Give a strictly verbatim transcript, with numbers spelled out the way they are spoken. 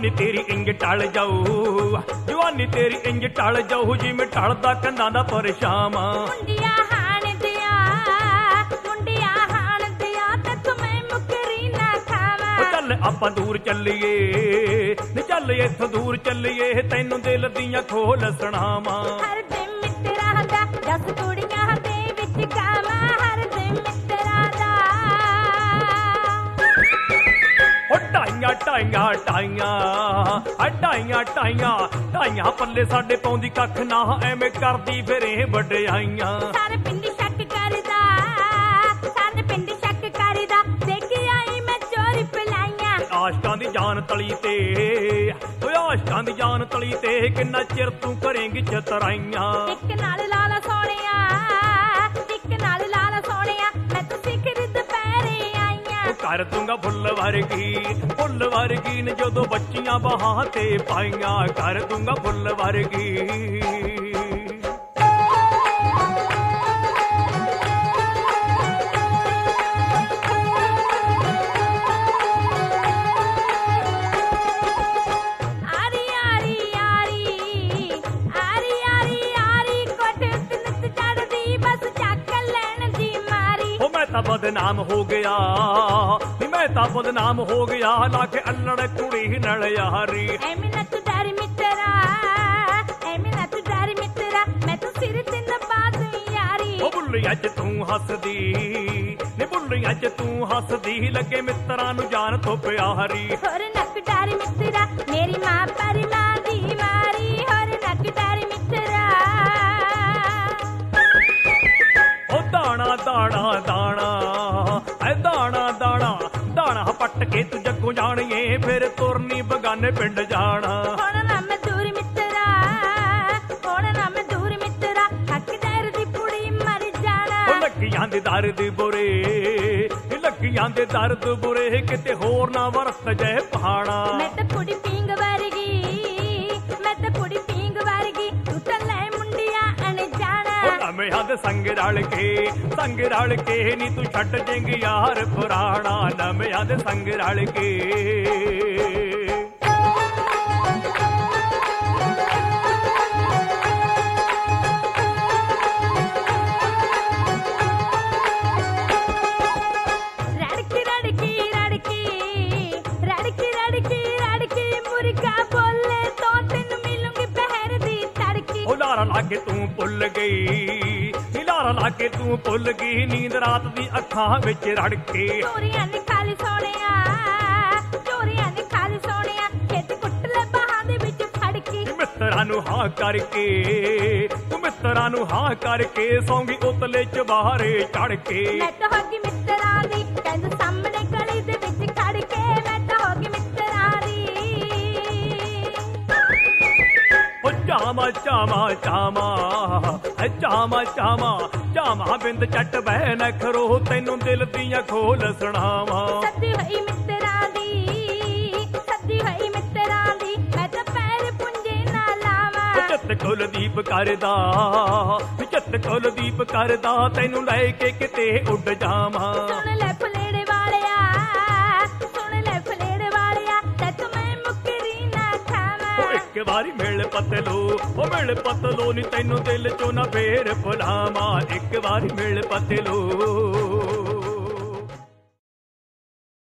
ਜਵਾਨੀ ਤੇਰੀ ਇੰਜ ਟਲ ਜਾਊ, ਜਵਾਨੀ ਤੇਰੀ ਇੰਜ ਟਲ ਜਾਊ ਜਿਵੇਂ ਟਲਦਾ ਕੰਧਾਂ ਦਾ ਪਰਛਾਵਾਂ। ਮੁੰਡਿਆ ਹਾਣ ਦਿਆ, ਮੁੰਡਿਆ ਹਾਣ ਦਿਆ ਤੈਥੋਂ ਮੈਂ ਮੁਕਰੀ ਨਾ ਖਾਵਾਂ। ਉਹ ਚੱਲ ਆਪਾਂ ਦੂਰ ਚੱਲੀਏ ਨੀ, ਚੱਲ ਇੱਥੋਂ ਦੂਰ ਚੱਲੀਏ ਤੈਨੂੰ ਦਿਲ ਦੀਆਂ ਖੋਲ ਸੁਣਾਵਾਂ। ਹਰ ਦਿਨ ਮਿੱਤਰਾਂ ਦਾ ਦਸ ਕੁੜੀਆਂ ਦੇ ਵਿੱਚ ਗਾਵਾਂ, ਹਰ ਦਿਨ ਮਿੱਤਰਾਂ ਦਾ। ਉਹ ਢਾਈਆਂ ਢਾਈਆਂ ਢਾਈਆਂ ਢਾਈਆਂ ਢਾਈਆਂ ਢਾਈਆਂ ਪੱਲੇ ਸਾਡੇ ਪਾਉਂਦੀ ਕੱਖ ਨਾ, ਐਵੇਂ ਕਰਦੀ ਫਿਰੇ ਵਡਿਆਈਆਂ। ਸਾਰੇ ਪਿੰਡ ਸ਼ੱਕ ਕਰਦਾ, ਸਾਰੇ ਪਿੰਡ ਸ਼ੱਕ ਕਰਦਾ, ਦੇਖ ਆਈ ਮੈਂ ਚੋਰੀ ਪਲਾਈਆਂ। ਆਸ਼ਕਾਂ ਦੀ ਜਾਨ ਤਲੀ ਤੇ, ਓਏ ਆਸ਼ਕਾਂ ਦੀ ਜਾਨ ਤਲੀ ਤੇ ਕਿੰਨਾ ਚਿਰ ਤੂੰ ਕਰੇਂਗੀ ਚਤਰਾਈਆਂ। ਇੱਕ ਨਾਲ ਲਾਲਾ ਸੋਹਣਿਆ, ਇੱਕ ਨਾਲ ਲਾਲਾ ਸੋਹਣਿਆ, ਮੈਂ ਤਾਂ ਸਿਖਰ ਦੁਪਹਿਰੇ ਆਈਆਂ। ਕਰ ਦੂੰਗਾ ਫੁੱਲ ਵਰਗੀ, ਫੁੱਲ ਵਰਗੀ ਨੇ ਜਦੋਂ ਬੱਚੀਆਂ ਬਾਹਾਂ ਤੇ ਪਾਈਆਂ, ਕਰ ਦੂੰਗਾ ਫੁੱਲ ਵਰਗੀ। मैं बदनाम हो गया, मैं ता बदनाम हो गया, लाके अल्लड़ कुड़ी नल यारी। ऐमें ना तू डर मित्रा, ऐमें ना तू डर मित्रा, मैं तो सिर ते नभा दूं यारी। ओ बुल्लिया च तू हसदी नी, बुल्लिया च तू हसदी, लगे मित्रा नू जान तो प्यारी। होर नक डर मित्रा, मेरी मां पर मां दी मारी, होर नक डर मित्रा। ओ दाना दाना दाना ऐ दाना दाना दाना पट के तू जग्गों जानिए, फिर तुरनी बगाने पिंड जाना। हुण ना मैं दूर मित्रा, हुण ना मैं दूर मित्रा, हक डर दी पुड़ी मर जाना। ओ लगियां दे दर्द बुरे, लगियां दे दर्द बुरे, किते होर ना वरस जाए पहाड़ा। मैं तो कुड़ी पींग वर्गी, मैं तो कुड़ी पींग वर्गी, तू तो ले मुंडिया अनजाना। ओ नमियां दे संग रल के, संग रल के नी तू छड्ड जेंगी यार पुराना, नमियां दे संग रल के। रड़की रड़की रड़की रड़की रड़की रड़की, मुर्गा बोले तो तेनू मिलूंगी पहर दी तड़की। ओ लारा लाके तू भुल गई, लारा लाके तू भुल गई, नींद रात दी अखां विच रड़के। चोरियां ने खाली सोनिया, चोरियां ने खाली सोनिया, खेत कुट ले बाहां दे विच फड़की। मित्तरां नू हां करके, तू मित्तरां नू हां करके, सौंगी उतले चबारे चढ़ के। मैं तो होगी मित्तरां दी, कहंदे सामने गली दे विच खड़ के, मैं तो होगी मित्तरां दी। ओ चामा चामा चामा ऐ चामा चामा चामा, बिंद चट बह न खरो, तैनू दिल दियां खोल सुणावां। सदी होई मित्तरां दी, सदी होई मित्तरां दी, मैं तो पैर पुंजे ना लावां। ओ चित कुलदीप करदा, चित कुलदीप करदा, तैनू लै के किते उड़ जावां। सुन ले फलेड़े वालिया, सुन ले फलेड़े वालिया, तैथों मैं मुकरी ना खावां। ओ एक वारी मिल पतलो, ओ मिल पतलो नी, तैनू दिल चों ना फेर भुलावां, एक वारी मिल पतलो।